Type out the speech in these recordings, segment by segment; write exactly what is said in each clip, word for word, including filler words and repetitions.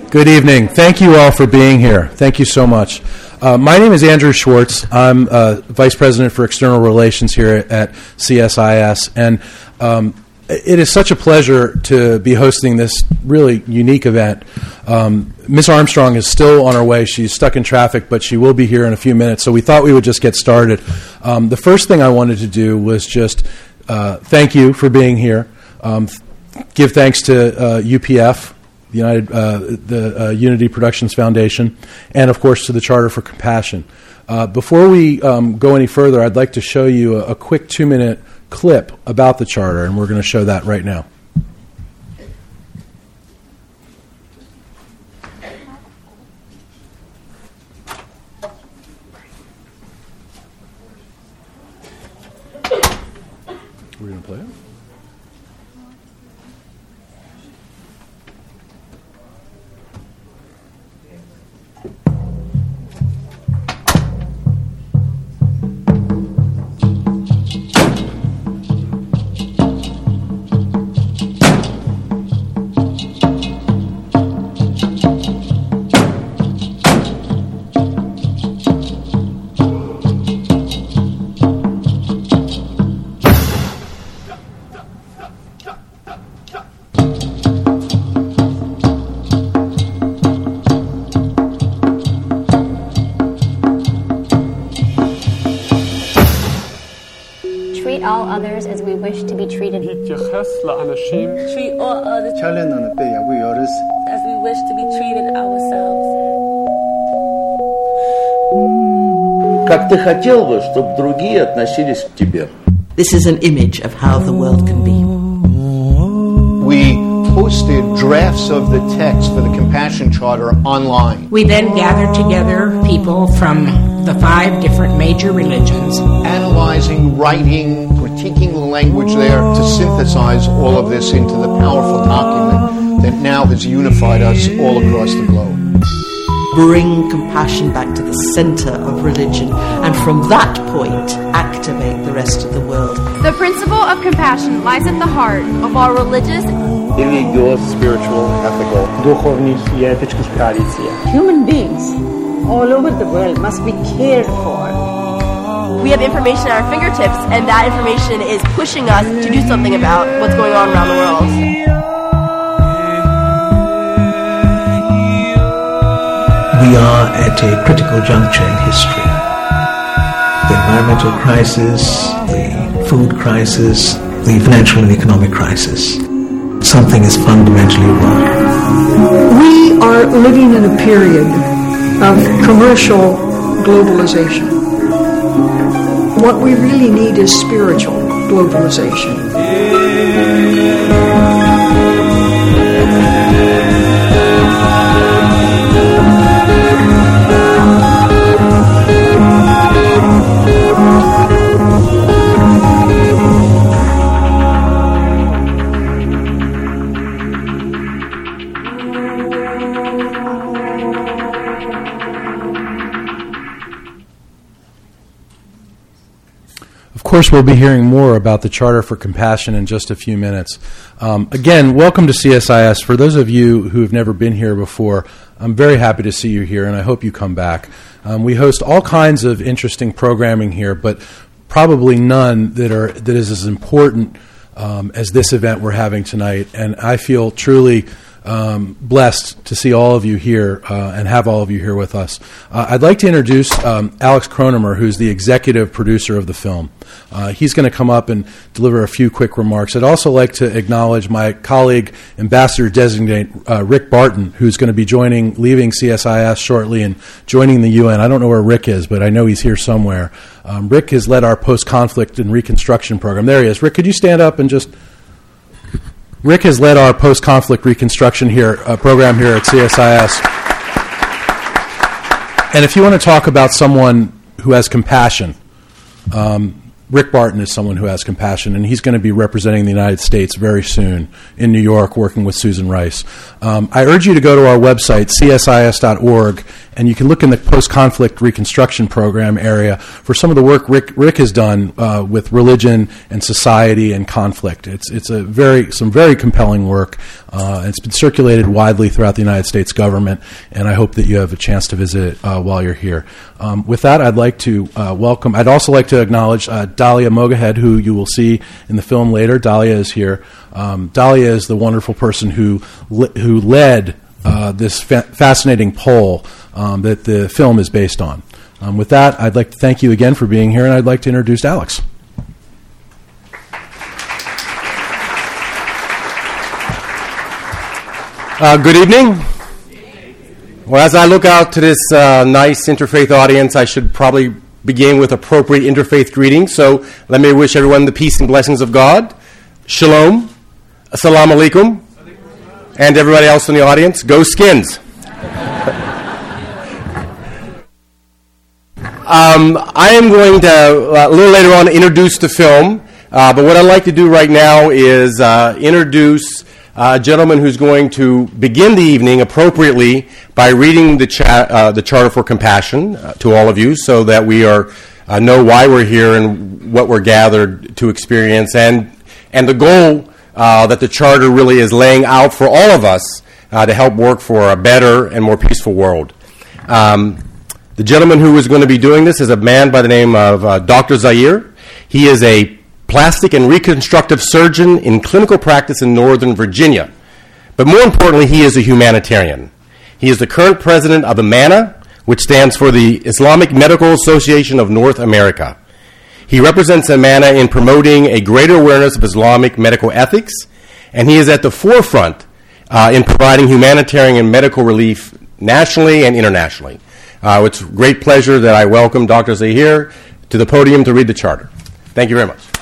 Good evening. Thank you all for being here. Thank you so much. Uh, my name is Andrew Schwartz. I'm uh, Vice President for External Relations here at C S I S, and um, it is such a pleasure to be hosting this really unique event. Um, Miss Armstrong is still on her way. She's stuck in traffic, but she will be here in a few minutes, so we thought we would just get started. Um, the first thing I wanted to do was just uh, thank you for being here, um, th- give thanks to uh, U P F, the United, uh, the uh, Unity Productions Foundation, and of course to the Charter for Compassion. Uh, before we um, go any further, I'd like to show you a, a quick two-minute clip about the Charter, and we're going to show that right now. We're going to play it? Treat all others as we wish to be treated. Treat all others as we wish to be treated ourselves. Как ты хотел бы, чтобы другие относились к тебе. This is an image of how the world can be. We posted drafts of the text for the Compassion Charter online. We then gathered together people from the five different major religions, analyzing, writing, critiquing the language there to synthesize all of this into the powerful document that now has unified us all across the globe. Bring compassion back to the center of religion, and from that point, activate the rest of the world. The principle of compassion lies at the heart of our religious, Religious, spiritual, ethical. Human beings all over the world must be cared for. We have information at our fingertips, and that information is pushing us to do something about what's going on around the world. We are at a critical juncture in history. The environmental crisis, the food crisis, the financial and economic crisis. Something is fundamentally wrong. We are living in a period of commercial globalization. What we really need is spiritual globalization. Of course, we'll be hearing more about the Charter for Compassion in just a few minutes. Um, again, welcome to C S I S. For those of you who have never been here before, I'm very happy to see you here, and I hope you come back. Um, we host all kinds of interesting programming here, but probably none that are that is as important um, as this event we're having tonight. And I feel truly Um, blessed to see all of you here uh, and have all of you here with us. Uh, I'd like to introduce um, Alex Kronemer, who's the executive producer of the film. Uh, he's going to come up and deliver a few quick remarks. I'd also like to acknowledge my colleague, Ambassador-designate uh, Rick Barton, who's going to be joining, leaving C S I S shortly and joining the U N. I don't know where Rick is, but I know he's here somewhere. Um, Rick has led our post-conflict and reconstruction program. There he is. Rick, could you stand up and just... Rick has led our post-conflict reconstruction here uh, program here at C S I S. And if you want to talk about someone who has compassion, um, Rick Barton is someone who has compassion, and he's going to be representing the United States very soon in New York, working with Susan Rice. Um, I urge you to go to our website, C S I S dot org, and you can look in the post-conflict reconstruction program area for some of the work Rick, Rick has done uh, with religion and society and conflict. It's it's a very some very compelling work. Uh, it's been circulated widely throughout the United States government, and I hope that you have a chance to visit it uh, while you're here. Um, with that, I'd like to uh, welcome. I'd also like to acknowledge uh, Dahlia Mogahed, who you will see in the film later. Dahlia is here. Um, Dahlia is the wonderful person who le- who led uh, this fa- fascinating poll um, that the film is based on. Um, with that, I'd like to thank you again for being here, and I'd like to introduce Alex. Uh, good evening. Well, as I look out to this uh, nice interfaith audience, I should probably begin with appropriate interfaith greetings. So let me wish everyone the peace and blessings of God. Shalom. Assalamu alaikum. And everybody else in the audience, go Skins. um, I am going to, uh, a little later on, introduce the film. Uh, but what I'd like to do right now is uh, introduce Uh, a gentleman who's going to begin the evening appropriately by reading the, cha- uh, the Charter for Compassion uh, to all of you, so that we are uh, know why we're here and what we're gathered to experience, and and the goal uh, that the Charter really is laying out for all of us uh, to help work for a better and more peaceful world. Um, the gentleman who is going to be doing this is a man by the name of uh, Doctor Zaire. He is a plastic and reconstructive surgeon in clinical practice in Northern Virginia. But more importantly, he is a humanitarian. He is the current president of IMANA, which stands for the Islamic Medical Association of North America. He represents IMANA in promoting a greater awareness of Islamic medical ethics, and he is at the forefront uh, in providing humanitarian and medical relief nationally and internationally. Uh, it's a great pleasure that I welcome Doctor Zaire to the podium to read the Charter. Thank you very much.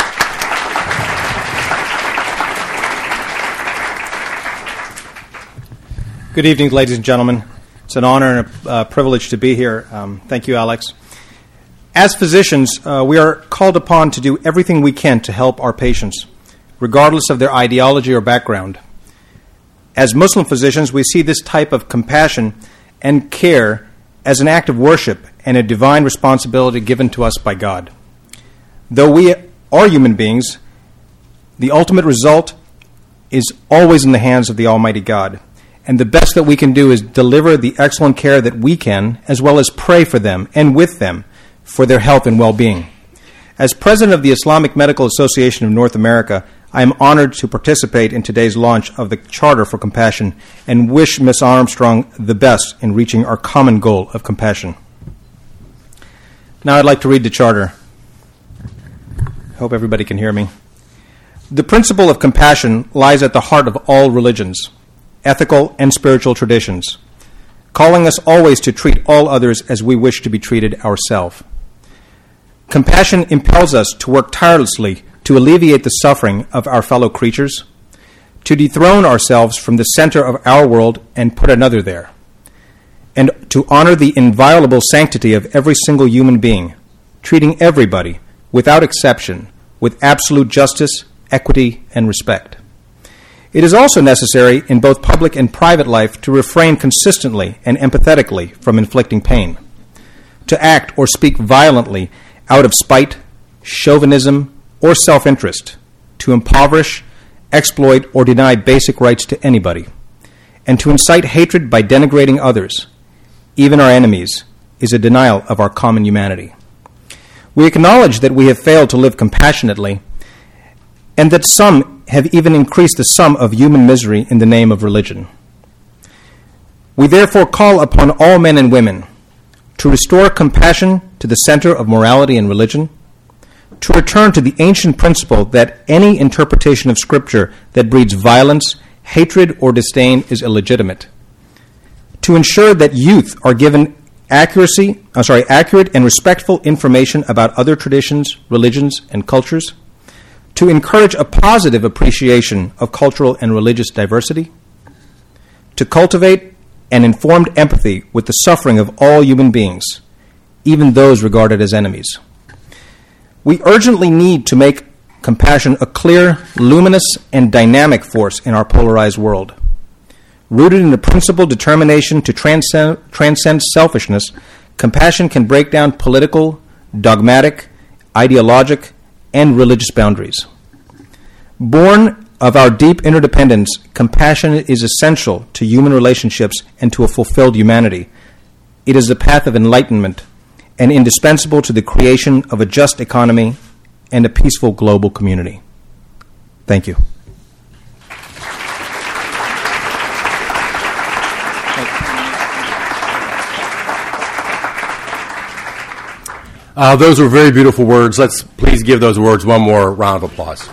Good evening, ladies and gentlemen. It's an honor and a uh, privilege to be here. Um, thank you, Alex. As physicians, uh, we are called upon to do everything we can to help our patients, regardless of their ideology or background. As Muslim physicians, we see this type of compassion and care as an act of worship and a divine responsibility given to us by God. Though we are human beings, the ultimate result is always in the hands of the Almighty God. And the best that we can do is deliver the excellent care that we can, as well as pray for them and with them for their health and well-being. As president of the Islamic Medical Association of North America, I am honored to participate in today's launch of the Charter for Compassion and wish Miz Armstrong the best in reaching our common goal of compassion. Now I'd like to read the Charter. Hope everybody can hear me. The principle of compassion lies at the heart of all religions, ethical and spiritual traditions, calling us always to treat all others as we wish to be treated ourselves. Compassion impels us to work tirelessly to alleviate the suffering of our fellow creatures, to dethrone ourselves from the center of our world and put another there, and to honor the inviolable sanctity of every single human being, treating everybody, without exception, with absolute justice, equity, and respect. It is also necessary in both public and private life to refrain consistently and empathetically from inflicting pain, to act or speak violently out of spite, chauvinism, or self-interest, to impoverish, exploit, or deny basic rights to anybody, and to incite hatred by denigrating others, even our enemies, is a denial of our common humanity. We acknowledge that we have failed to live compassionately, and that some have even increased the sum of human misery in the name of religion. We therefore call upon all men and women to restore compassion to the center of morality and religion, to return to the ancient principle that any interpretation of Scripture that breeds violence, hatred, or disdain is illegitimate, to ensure that youth are given accuracy, I'm sorry, accurate and respectful information about other traditions, religions, and cultures, to encourage a positive appreciation of cultural and religious diversity, to cultivate an informed empathy with the suffering of all human beings, even those regarded as enemies. We urgently need to make compassion a clear, luminous, and dynamic force in our polarized world. Rooted in the principled determination to transcend, transcend selfishness, compassion can break down political, dogmatic, ideologic, and religious boundaries. Born of our deep interdependence, compassion is essential to human relationships and to a fulfilled humanity. It is the path of enlightenment and indispensable to the creation of a just economy and a peaceful global community. Thank you. Uh, those were very beautiful words. Let's please give those words one more round of applause.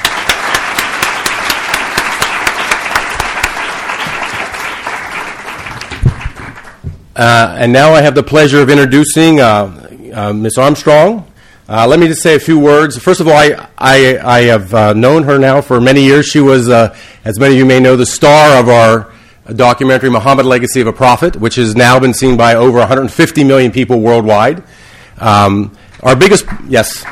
Uh, and now I have the pleasure of introducing uh, uh, Miz Armstrong. Uh, let me just say a few words. First of all, I, I, I have uh, known her now for many years. She was, uh, as many of you may know, the star of our documentary, Muhammad, Legacy of a Prophet, which has now been seen by over one hundred fifty million people worldwide. Um, our biggest, yes.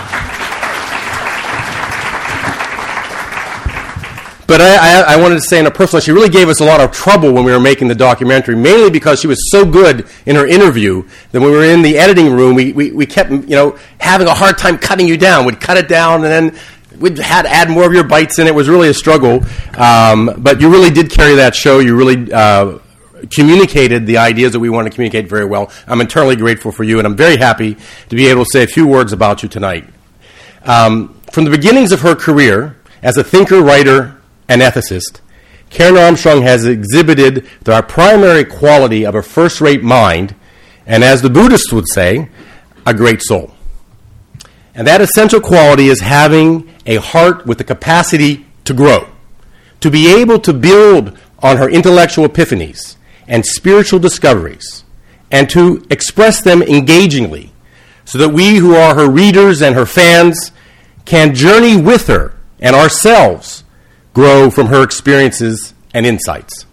But I, I, I wanted to say in a personal, she really gave us a lot of trouble when we were making the documentary, mainly because she was so good in her interview that when we were in the editing room, we, we, we kept, you know, having a hard time cutting you down. We'd cut it down, and then we'd had to add more of your bites in. It was really a struggle. Um, but you really did carry that show. You really uh, communicated the ideas that we wanted to communicate very well. I'm eternally grateful for you, and I'm very happy to be able to say a few words about you tonight. Um, from the beginnings of her career as a thinker, writer, and ethicist, Karen Armstrong has exhibited the primary quality of a first-rate mind, and as the Buddhists would say, a great soul. And that essential quality is having a heart with the capacity to grow, to be able to build on her intellectual epiphanies and spiritual discoveries, and to express them engagingly, so that we who are her readers and her fans can journey with her and ourselves grow from her experiences and insights.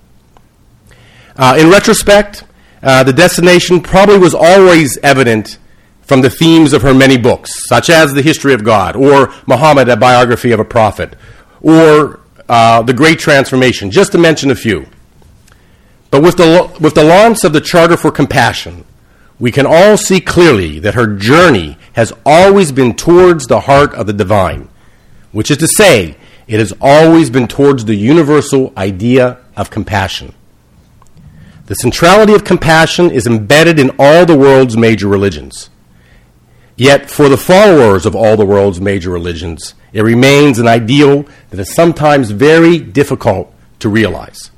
Uh, in retrospect, uh, the destination probably was always evident from the themes of her many books, such as The History of God, or Muhammad, A Biography of a Prophet, or uh, The Great Transformation, just to mention a few. But with the, with the launch of the Charter for Compassion, we can all see clearly that her journey has always been towards the heart of the divine, which is to say, it has always been towards the universal idea of compassion. The centrality of compassion is embedded in all the world's major religions. Yet, for the followers of all the world's major religions, it remains an ideal that is sometimes very difficult to realize.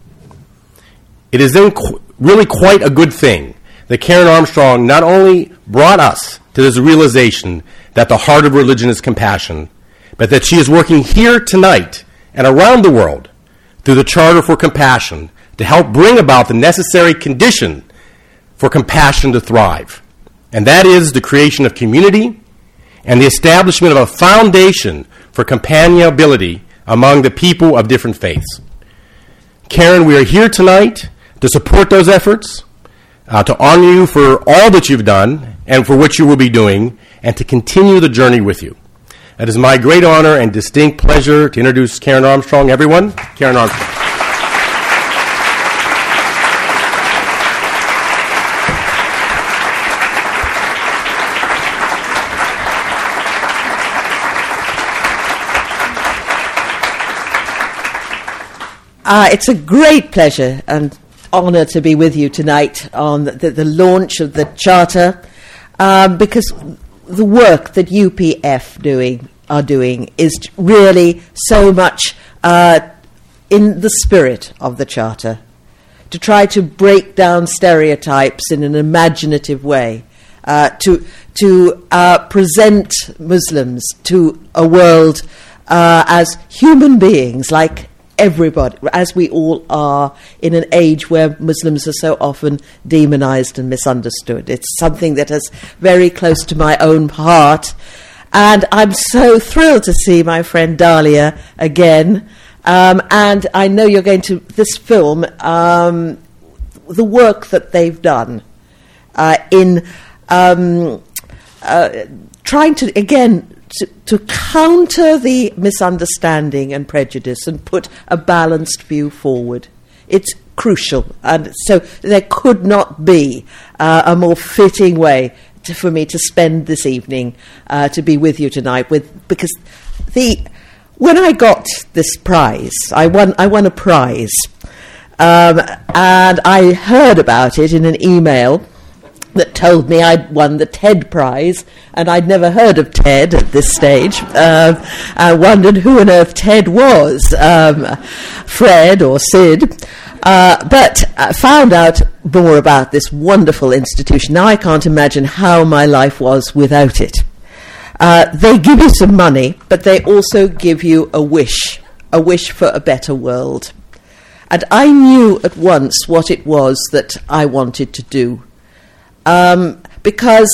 It is then qu- really quite a good thing that Karen Armstrong not only brought us to this realization that the heart of religion is compassion, but that she is working here tonight and around the world through the Charter for Compassion to help bring about the necessary condition for compassion to thrive. And that is the creation of community and the establishment of a foundation for companionability among the people of different faiths. Karen, we are here tonight to support those efforts, uh, to honor you for all that you've done and for what you will be doing, and to continue the journey with you. It is my great honor and distinct pleasure to introduce Karen Armstrong. Everyone, Karen Armstrong. Uh, it's a great pleasure and honor to be with you tonight on the, the launch of the Charter, um, because the work that U P F doing are doing is really so much uh, in the spirit of the Charter, to try to break down stereotypes in an imaginative way, uh, to to uh, present Muslims to a world uh, as human beings like everybody, as we all are, in an age where Muslims are so often demonized and misunderstood. It's something that is very close to my own heart, and I'm so thrilled to see my friend Dahlia again. Um, and I know you're going to, this film, um, the work that they've done uh, in um, uh, trying to, again, to, to counter the misunderstanding and prejudice and put a balanced view forward. It's crucial, and so there could not be uh, a more fitting way to, for me to spend this evening, uh, to be with you tonight, with because the when I got this prize, I won I won a prize, um, and I heard about it in an email that told me I'd won the TED Prize, and I'd never heard of TED at this stage. Uh, I wondered who on earth TED was, um, Fred or Sid. Uh, but I found out more about this wonderful institution. Now I can't imagine how my life was without it. Uh, they give you some money, but they also give you a wish, a wish for a better world. And I knew at once what it was that I wanted to do. Um, because,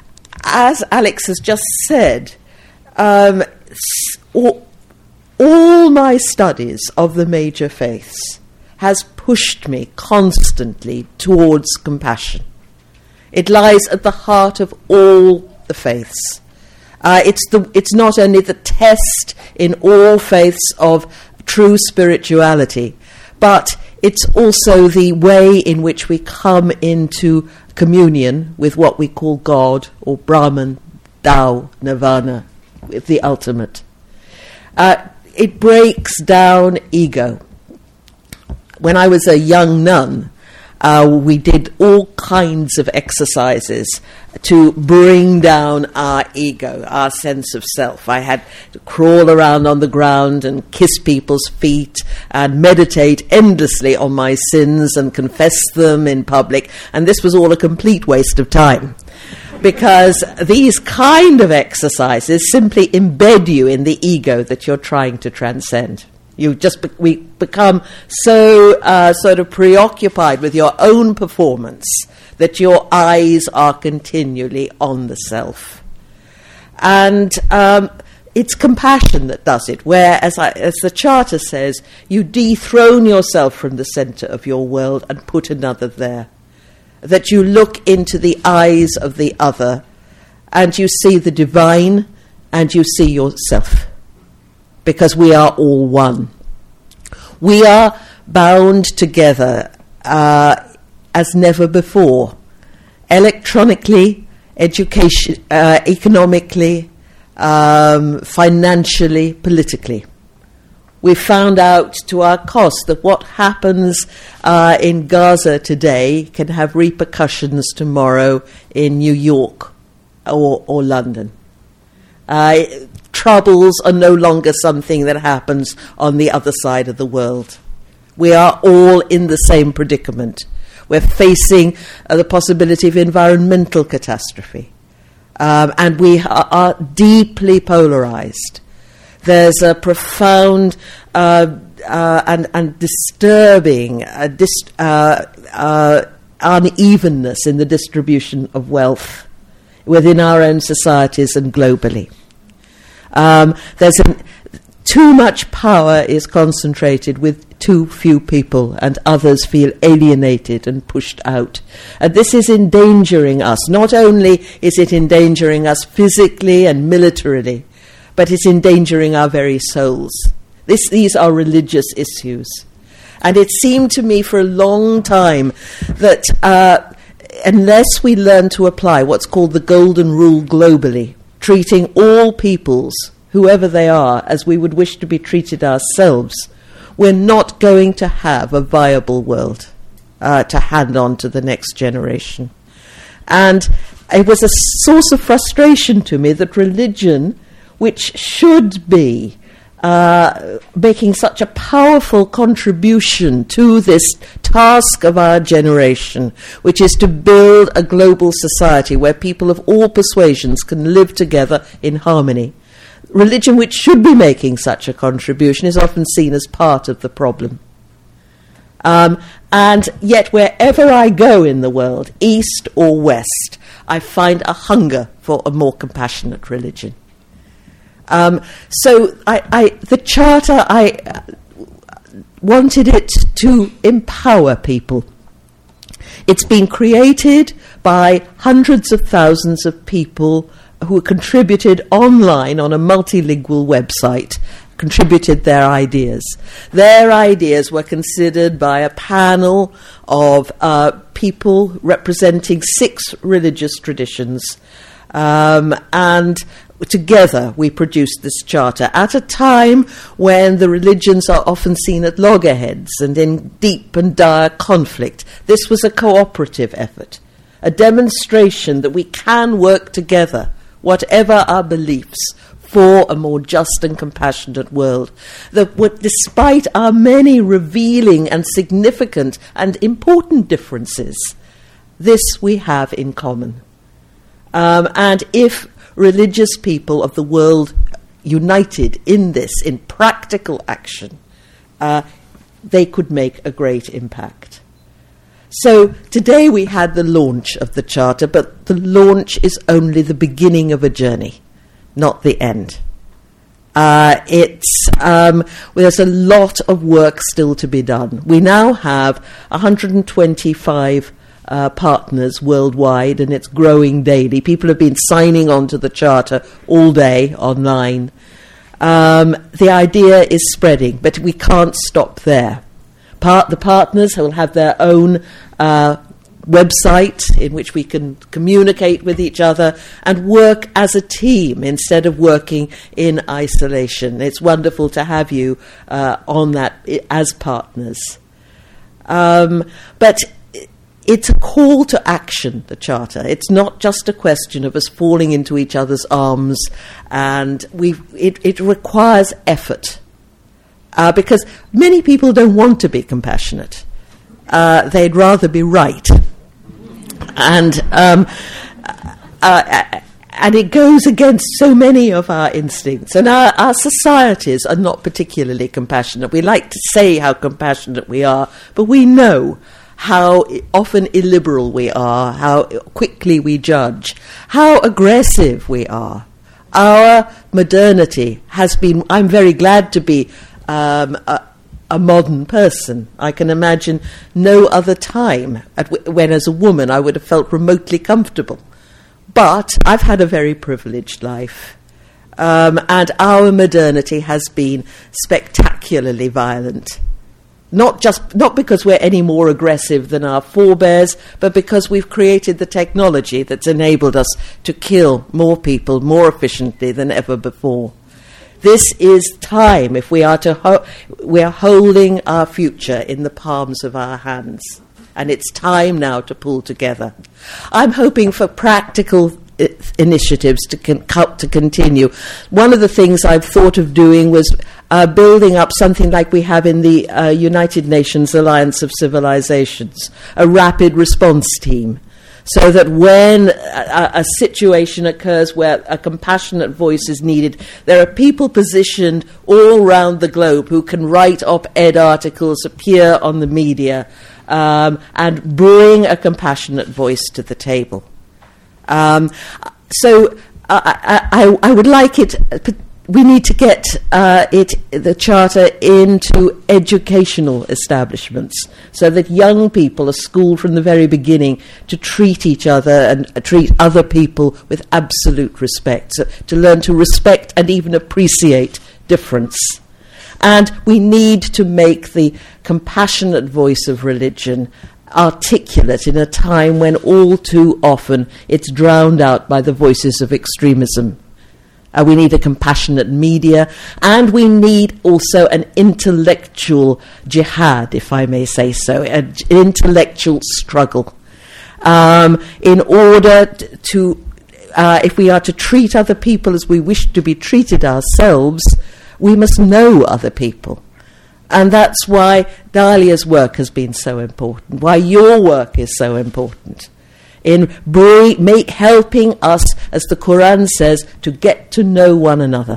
as Alex has just said, um, all, all my studies of the major faiths has pushed me constantly towards compassion. It lies at the heart of all the faiths. Uh, it's the it's not only the test in all faiths of true spirituality, but it's also the way in which we come into communion with what we call God, or Brahman, Tao, Nirvana, with the ultimate. Uh, it breaks down ego. When I was a young nun, uh, we did all kinds of exercises to bring down our ego, our sense of self. I had to crawl around on the ground and kiss people's feet and meditate endlessly on my sins and confess them in public. And this was all a complete waste of time, because these kind of exercises simply embed you in the ego that you're trying to transcend. You just be- we become so uh, sort of preoccupied with your own performance that your eyes are continually on the self. And um, it's compassion that does it, where, as, I, as the Charter says, you dethrone yourself from the centre of your world and put another there. That you look into the eyes of the other and you see the divine and you see yourself. Because we are all one. We are bound together uh, as never before, electronically, education, uh, economically, um, financially, politically. We found out to our cost that what happens uh, in Gaza today can have repercussions tomorrow in New York or, or London. Uh, troubles are no longer something that happens on the other side of the world. We are all in the same predicament. We're facing uh, the possibility of environmental catastrophe. Um, and we are, are deeply polarized. There's a profound uh, uh, and, and disturbing uh, dis- uh, uh, unevenness in the distribution of wealth within our own societies and globally. Um, there's an, too much power is concentrated with too few people, and others feel alienated and pushed out. And this is endangering us. Not only is it endangering us physically and militarily, but it's endangering our very souls. This, these are religious issues. And it seemed to me for a long time that uh, unless we learn to apply what's called the golden rule globally, treating all peoples, whoever they are, as we would wish to be treated ourselves, we're not going to have a viable world uh, to hand on to the next generation. And it was a source of frustration to me that religion, which should be uh, making such a powerful contribution to this task of our generation, which is to build a global society where people of all persuasions can live together in harmony. Religion, which should be making such a contribution, is often seen as part of the problem. Um, and yet wherever I go in the world, east or west, I find a hunger for a more compassionate religion. Um, so I, I, the Charter, I uh, wanted it to empower people. It's been created by hundreds of thousands of people who contributed online on a multilingual website, contributed their ideas. Their ideas were considered by a panel of uh, people representing six religious traditions, um, and together we produced this charter at a time when the religions are often seen at loggerheads and in deep and dire conflict. This was a cooperative effort, a demonstration that we can work together, whatever our beliefs, for a more just and compassionate world. That what, despite our many revealing and significant and important differences, this we have in common. Um, and if religious people of the world united in this, in practical action, uh, they could make a great impact. So today we had the launch of the Charter, but the launch is only the beginning of a journey, not the end. Uh, it's um, there's a lot of work still to be done. We now have one hundred twenty-five uh, partners worldwide, and it's growing daily. People have been signing on to the Charter all day online. Um, the idea is spreading, but we can't stop there. Part, the partners will have their own uh, website in which we can communicate with each other and work as a team instead of working in isolation. It's wonderful to have you uh, on that I- as partners. Um, but it's a call to action, the Charter. It's not just a question of us falling into each other's arms, and we it, it requires effort. Uh, because many people don't want to be compassionate. Uh, they'd rather be right. And um, uh, and it goes against so many of our instincts. And our, our societies are not particularly compassionate. We like to say how compassionate we are, but we know how often illiberal we are, how quickly we judge, how aggressive we are. Our modernity has been, I'm very glad to be Um, a, a modern person. I can imagine no other time at w- when, as a woman, I would have felt remotely comfortable. But I've had a very privileged life, um, and our modernity has been spectacularly violent. Not just not because we're any more aggressive than our forebears, but because we've created the technology that's enabled us to kill more people more efficiently than ever before. This is time, if we are to ho- we are holding our future in the palms of our hands, and it's time now to pull together. I'm hoping for practical I- initiatives to con- to continue. One of the things I've thought of doing was uh, building up something like we have in the uh, United Nations Alliance of Civilizations, a rapid response team, so that when a, a situation occurs where a compassionate voice is needed, there are people positioned all around the globe who can write op-ed articles, appear on the media, um, and bring a compassionate voice to the table. Um, so I, I, I would like it... We need to get uh, it, the Charter, into educational establishments so that young people are schooled from the very beginning to treat each other and uh, treat other people with absolute respect, so to learn to respect and even appreciate difference. And we need to make the compassionate voice of religion articulate in a time when all too often it's drowned out by the voices of extremism. Uh, we need a compassionate media, and we need also an intellectual jihad, if I may say so, an intellectual struggle. Um, in order to, uh, if we are to treat other people as we wish to be treated ourselves, we must know other people. And that's why Dalia's work has been so important, why your work is so important. In bring, make helping us, as the Quran says, to get to know one another.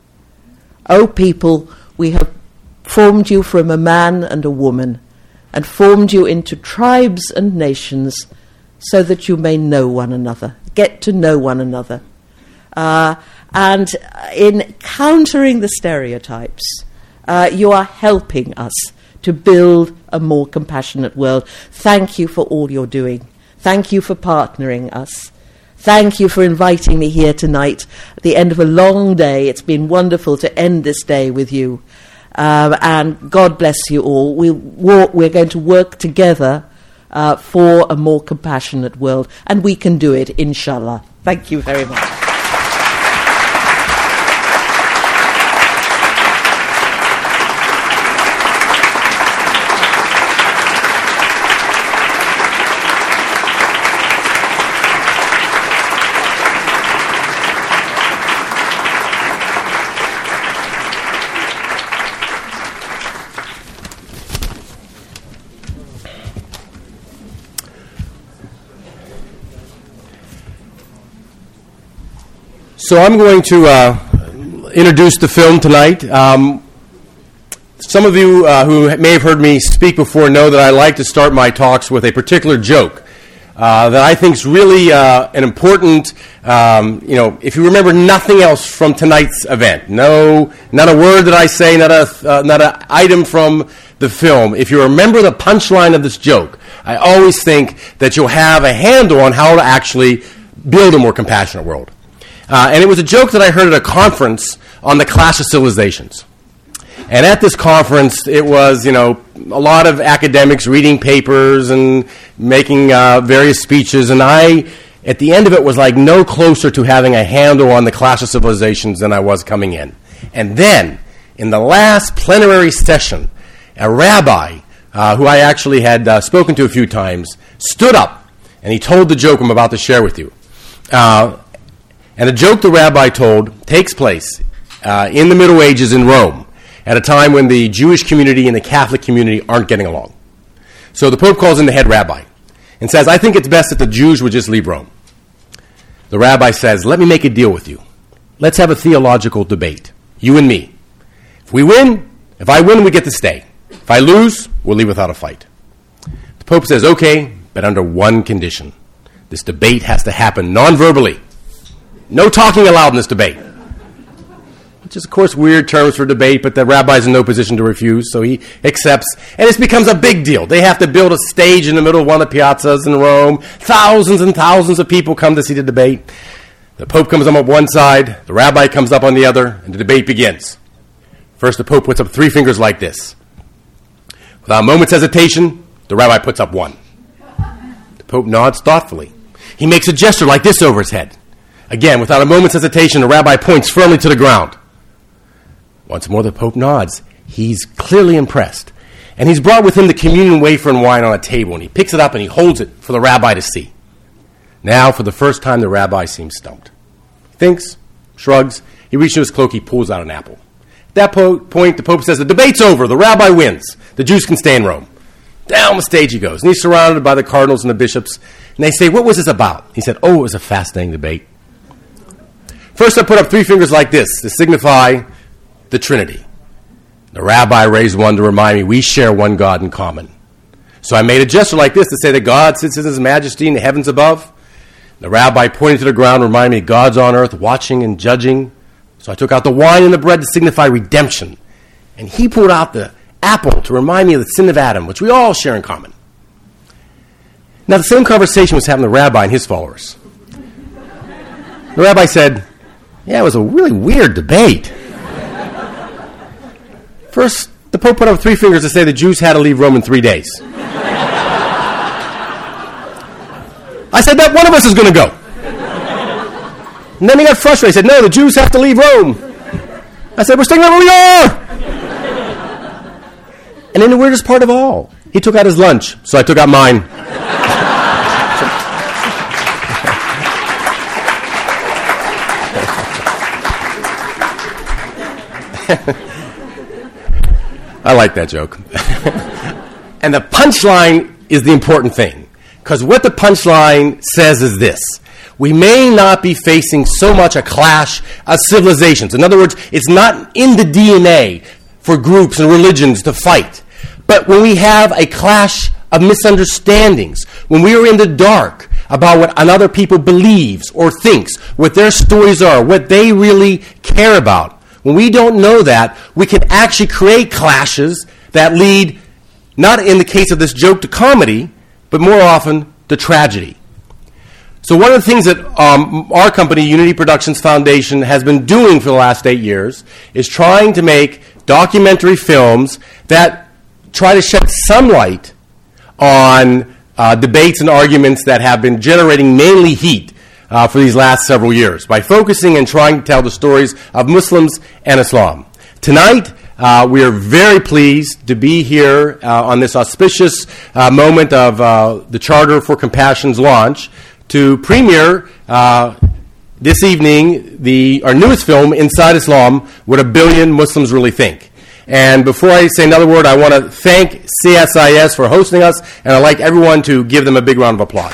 O people, we have formed you from a man and a woman, and formed you into tribes and nations, so that you may know one another, get to know one another. Uh, and in countering the stereotypes, uh, you are helping us to build a more compassionate world. Thank you for all you're doing. Thank you for partnering us. Thank you for inviting me here tonight at the end of a long day. It's been wonderful to end this day with you. Um, and God bless you all. We'll walk, we're going to work together uh, for a more compassionate world. And we can do it, inshallah. Thank you very much. So I'm going to uh, introduce the film tonight. Um, some of you uh, who may have heard me speak before know that I like to start my talks with a particular joke uh, that I think is really uh, an important, um, you know, if you remember nothing else from tonight's event, no, not a word that I say, not a, uh, not an item from the film. If you remember the punchline of this joke, I always think that you'll have a handle on how to actually build a more compassionate world. Uh, and it was a joke that I heard at a conference on the Clash of Civilizations. And at this conference, it was, you know, a lot of academics reading papers and making uh, various speeches. And I, at the end of it, was like no closer to having a handle on the Clash of Civilizations than I was coming in. And then, in the last plenary session, a rabbi, uh, who I actually had uh, spoken to a few times, stood up and he told the joke I'm about to share with you. Uh, And the joke the rabbi told takes place uh, in the Middle Ages in Rome at a time when the Jewish community and the Catholic community aren't getting along. So the Pope calls in the head rabbi and says, I think it's best that the Jews would just leave Rome. The rabbi says, let me make a deal with you. Let's have a theological debate, you and me. If we win, if I win, we get to stay. If I lose, we'll leave without a fight. The Pope says, okay, but under one condition. This debate has to happen non-verbally. No talking allowed in this debate. Which is, of course, weird terms for debate, but the rabbi's in no position to refuse, so he accepts. And this becomes a big deal. They have to build a stage in the middle of one of the piazzas in Rome. Thousands and thousands of people come to see the debate. The Pope comes up on one side, the rabbi comes up on the other, and the debate begins. First, the Pope puts up three fingers like this. Without a moment's hesitation, the rabbi puts up one. The Pope nods thoughtfully. He makes a gesture like this over his head. Again, without a moment's hesitation, the rabbi points firmly to the ground. Once more, the Pope nods. He's clearly impressed. And he's brought with him the communion wafer and wine on a table, and he picks it up and he holds it for the rabbi to see. Now, for the first time, the rabbi seems stumped. He thinks, shrugs, he reaches into his cloak, he pulls out an apple. At that po- point, the Pope says, the debate's over, the rabbi wins. The Jews can stay in Rome. Down the stage he goes, and he's surrounded by the cardinals and the bishops, and they say, what was this about? He said, oh, it was a fascinating debate. First, I put up three fingers like this to signify the Trinity. The rabbi raised one to remind me we share one God in common. So I made a gesture like this to say that God sits in his majesty in the heavens above. The rabbi pointed to the ground to remind me God's on earth watching and judging. So I took out the wine and the bread to signify redemption. And he pulled out the apple to remind me of the sin of Adam, which we all share in common. Now, the same conversation was happening to the rabbi and his followers. The rabbi said, yeah, it was a really weird debate. First, the Pope put up three fingers to say the Jews had to leave Rome in three days. I said, that one of us is going to go. And then he got frustrated. He said, no, the Jews have to leave Rome. I said, we're staying where we are. And in the weirdest part of all, he took out his lunch, so I took out mine. I like that joke. And the punchline is the important thing. Because what the punchline says is this. We may not be facing so much a clash of civilizations. In other words, it's not in the D N A for groups and religions to fight. But when we have a clash of misunderstandings, when we are in the dark about what another people believes or thinks, what their stories are, what they really care about, when we don't know that, we can actually create clashes that lead, not in the case of this joke, to comedy, but more often to tragedy. So one of the things that um, our company, Unity Productions Foundation, has been doing for the last eight years is trying to make documentary films that try to shed some light on uh, debates and arguments that have been generating mainly heat uh, for these last several years by focusing and trying to tell the stories of Muslims and Islam. Tonight, uh, we are very pleased to be here uh, on this auspicious uh, moment of uh, the Charter for Compassion's launch to premiere uh, this evening the our newest film, Inside Islam, What a Billion Muslims Really Think. And before I say another word, I want to thank C S I S for hosting us, and I'd like everyone to give them a big round of applause.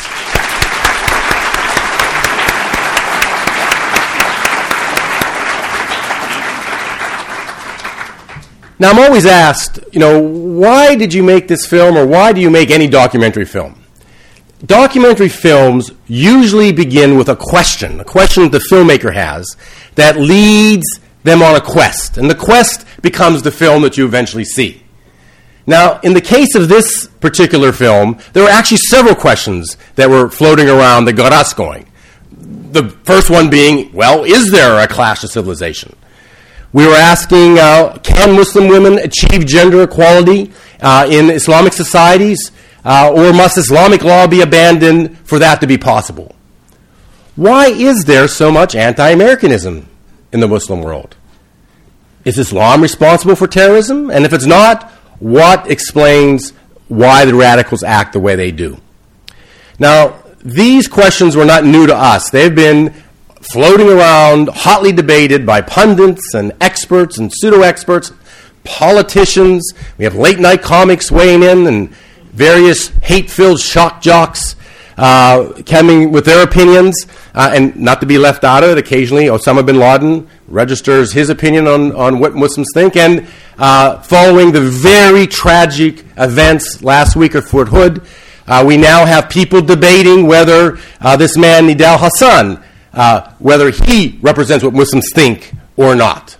Now, I'm always asked, you know, why did you make this film, or why do you make any documentary film? Documentary films usually begin with a question, a question that the filmmaker has that leads them on a quest, and the quest becomes the film that you eventually see. Now, in the case of this particular film, there were actually several questions that were floating around that got us going. The first one being, well, is there a clash of civilization? We were asking, uh, can Muslim women achieve gender equality uh, in Islamic societies? Uh, or must Islamic law be abandoned for that to be possible? Why is there so much anti-Americanism in the Muslim world? Is Islam responsible for terrorism? And if it's not, what explains why the radicals act the way they do? Now, these questions were not new to us. They've been floating around, hotly debated by pundits and experts and pseudo-experts, politicians. We have late-night comics weighing in, and various hate-filled shock jocks uh, coming with their opinions, uh, and not to be left out of it, occasionally Osama bin Laden registers his opinion on, on what Muslims think, and uh, following the very tragic events last week at Fort Hood, uh, we now have people debating whether uh, this man, Nidal Hassan, uh, whether he represents what Muslims think or not.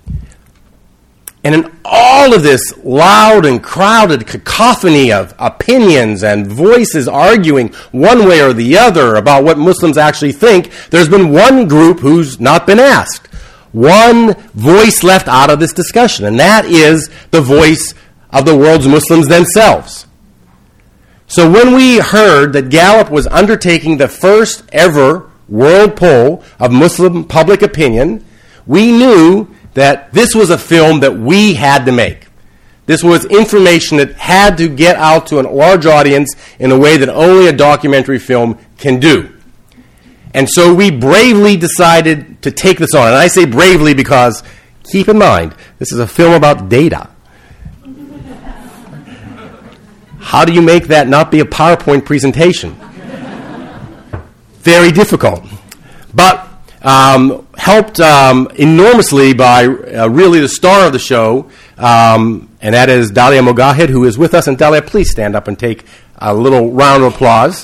And in all of this loud and crowded cacophony of opinions and voices arguing one way or the other about what Muslims actually think, there's been one group who's not been asked. One voice left out of this discussion, and that is the voice of the world's Muslims themselves. So when we heard that Gallup was undertaking the first ever world poll of Muslim public opinion, we knew that this was a film that we had to make. This was information that had to get out to a large audience in a way that only a documentary film can do. And so we bravely decided to take this on. And I say bravely because, keep in mind, this is a film about data. How do you make that not be a PowerPoint presentation? Very difficult. But Um, helped um, enormously by uh, really the star of the show, um, and that is Dalia Mogahed, who is with us. And Dalia, please stand up and take a little round of applause.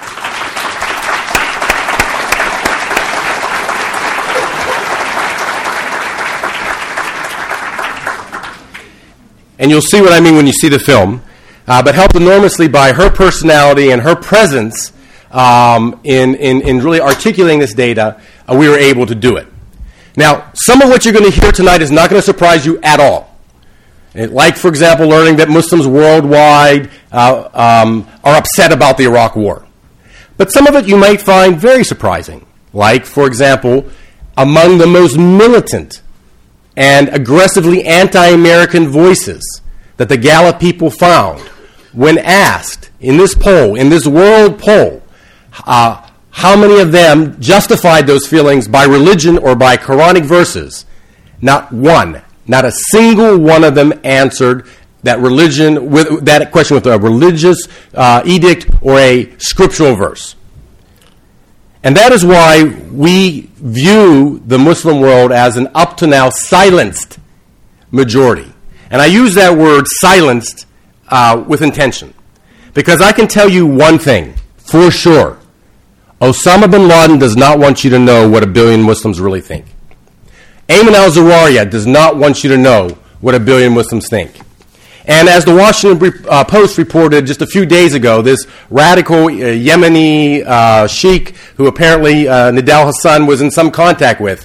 And you'll see what I mean when you see the film. Uh, but helped enormously by her personality and her presence um, in, in, in really articulating this data. Uh, we were able to do it. Now, some of what you're going to hear tonight is not going to surprise you at all. It, like, for example, learning that Muslims worldwide uh, um, are upset about the Iraq War. But some of it you might find very surprising. Like, for example, among the most militant and aggressively anti-American voices that the Gallup people found when asked in this poll, in this world poll, uh, how many of them justified those feelings by religion or by Quranic verses? Not one. Not a single one of them answered that religion with that question with a religious uh, edict or a scriptural verse. And that is why we view the Muslim world as an up to now silenced majority. And I use that word silenced uh, with intention. Because I can tell you one thing for sure. Osama bin Laden does not want you to know what a billion Muslims really think. Ayman al-Zawahiri does not want you to know what a billion Muslims think. And as the Washington uh, Post reported just a few days ago, this radical uh, Yemeni uh, sheikh, who apparently uh, Nidal Hassan was in some contact with,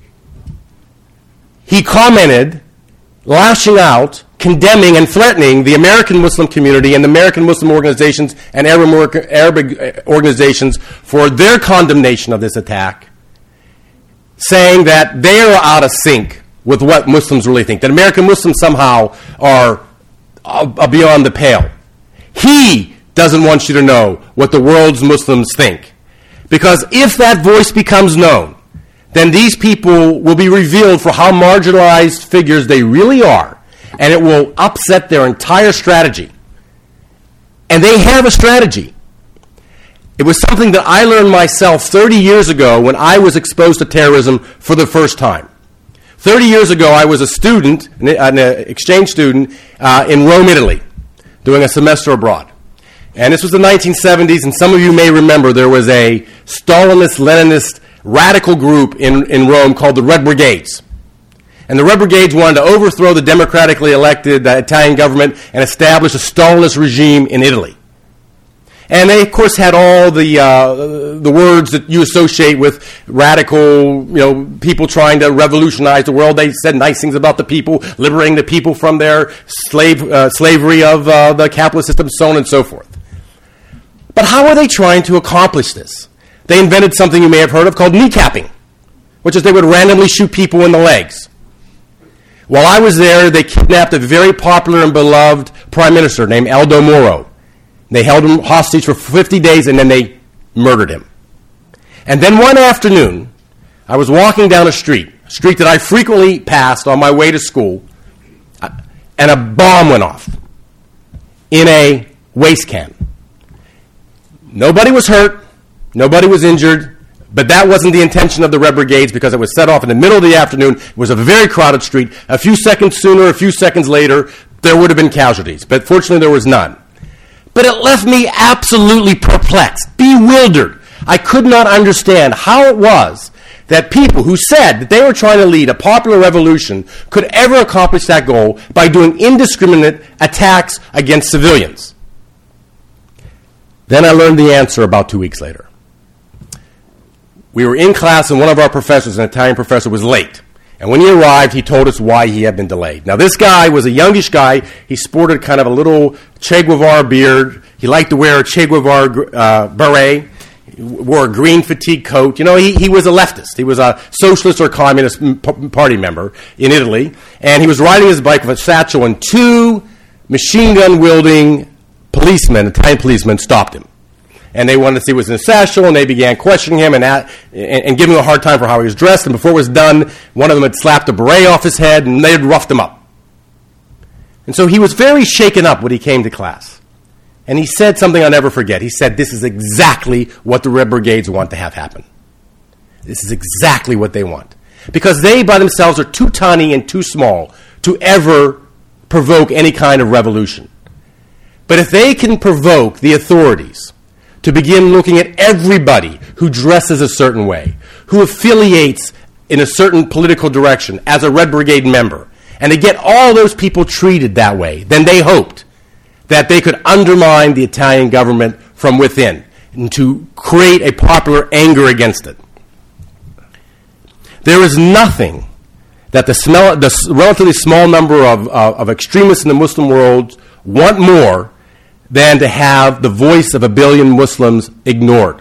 he commented, lashing out, condemning and threatening the American Muslim community and the American Muslim organizations and Arabic organizations for their condemnation of this attack, saying that they are out of sync with what Muslims really think, that American Muslims somehow are Uh, beyond the pale. He doesn't want you to know what the world's Muslims think. Because if that voice becomes known, then these people will be revealed for how marginalized figures they really are, and it will upset their entire strategy. And they have a strategy. It was something that I learned myself thirty years ago when I was exposed to terrorism for the first time. Thirty years ago, I was a student, an exchange student, uh, in Rome, Italy, doing a semester abroad. And this was the nineteen seventies, and some of you may remember there was a Stalinist, Leninist, radical group in, in Rome called the Red Brigades. And the Red Brigades wanted to overthrow the democratically elected uh, Italian government and establish a Stalinist regime in Italy. And they, of course, had all the uh, the words that you associate with radical, you know, people trying to revolutionize the world. They said nice things about the people, liberating the people from their slave uh, slavery of uh, the capitalist system, so on and so forth. But how are they trying to accomplish this? They invented something you may have heard of called kneecapping, which is they would randomly shoot people in the legs. While I was there, they kidnapped a very popular and beloved prime minister named Aldo Moro. They held him hostage for fifty days, and then they murdered him. And then one afternoon, I was walking down a street, a street that I frequently passed on my way to school, and a bomb went off in a waste can. Nobody was hurt. Nobody was injured. But that wasn't the intention of the Red Brigades, because it was set off in the middle of the afternoon. It was a very crowded street. A few seconds sooner, a few seconds later, there would have been casualties. But fortunately, there was none. But it left me absolutely perplexed, bewildered. I could not understand how it was that people who said that they were trying to lead a popular revolution could ever accomplish that goal by doing indiscriminate attacks against civilians. Then I learned the answer about two weeks later. We were in class, and one of our professors, an Italian professor, was late. And when he arrived, he told us why he had been delayed. Now, this guy was a youngish guy. He sported kind of a little Che Guevara beard. He liked to wear a Che Guevara uh, beret. He wore a green fatigue coat. You know, he, he was a leftist. He was a socialist or communist party member in Italy. And he was riding his bike with a satchel, and two machine gun-wielding policemen, Italian policemen, stopped him. And they wanted to see what was in his satchel, and they began questioning him and, at, and, and giving him a hard time for how he was dressed. And before it was done, one of them had slapped a beret off his head, and they had roughed him up. And so he was very shaken up when he came to class. And he said something I'll never forget. He said, "This is exactly what the Red Brigades want to have happen. This is exactly what they want. Because they, by themselves, are too tiny and too small to ever provoke any kind of revolution. But if they can provoke the authorities to begin looking at everybody who dresses a certain way, who affiliates in a certain political direction as a Red Brigade member, and to get all those people treated that way, then they hoped that they could undermine the Italian government from within and to create a popular anger against it. There is nothing that the, smell, the relatively small number of, uh, of extremists in the Muslim world want more than to have the voice of a billion Muslims ignored.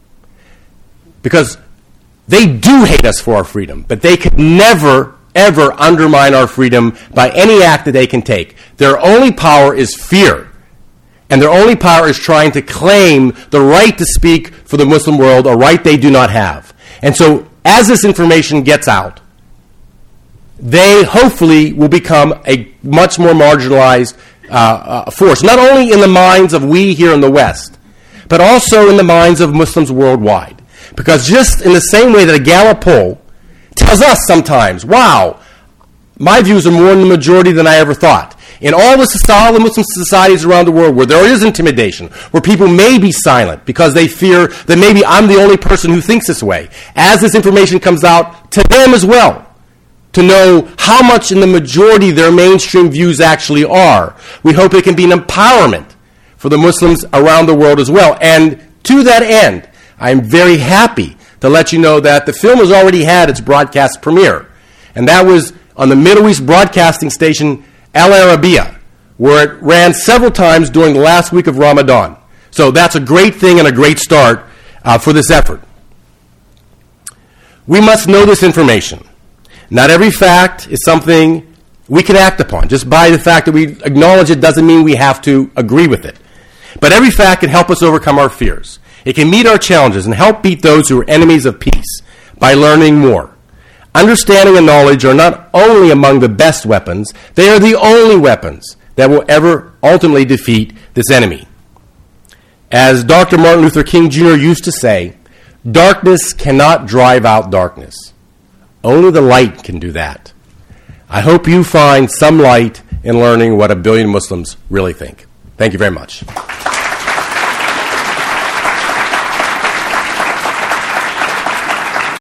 Because they do hate us for our freedom, but they could never, ever undermine our freedom by any act that they can take. Their only power is fear. And their only power is trying to claim the right to speak for the Muslim world, a right they do not have. And so, as this information gets out, they hopefully will become a much more marginalized Uh, uh, force, not only in the minds of we here in the West, but also in the minds of Muslims worldwide. Because just in the same way that a Gallup poll tells us sometimes, wow, my views are more in the majority than I ever thought. In all the all the Muslim societies around the world where there is intimidation, where people may be silent because they fear that maybe I'm the only person who thinks this way, as this information comes out to them as well, to know how much in the majority their mainstream views actually are. We hope it can be an empowerment for the Muslims around the world as well. And to that end, I'm very happy to let you know that the film has already had its broadcast premiere. And that was on the Middle East broadcasting station Al Arabiya, where it ran several times during the last week of Ramadan. So that's a great thing and a great start uh, for this effort. We must know this information. Not every fact is something we can act upon. Just by the fact that we acknowledge it doesn't mean we have to agree with it. But every fact can help us overcome our fears. It can meet our challenges and help beat those who are enemies of peace by learning more. Understanding and knowledge are not only among the best weapons, they are the only weapons that will ever ultimately defeat this enemy. As Doctor Martin Luther King Junior used to say, darkness cannot drive out darkness. Only the light can do that. I hope you find some light in learning what a billion Muslims really think. Thank you very much.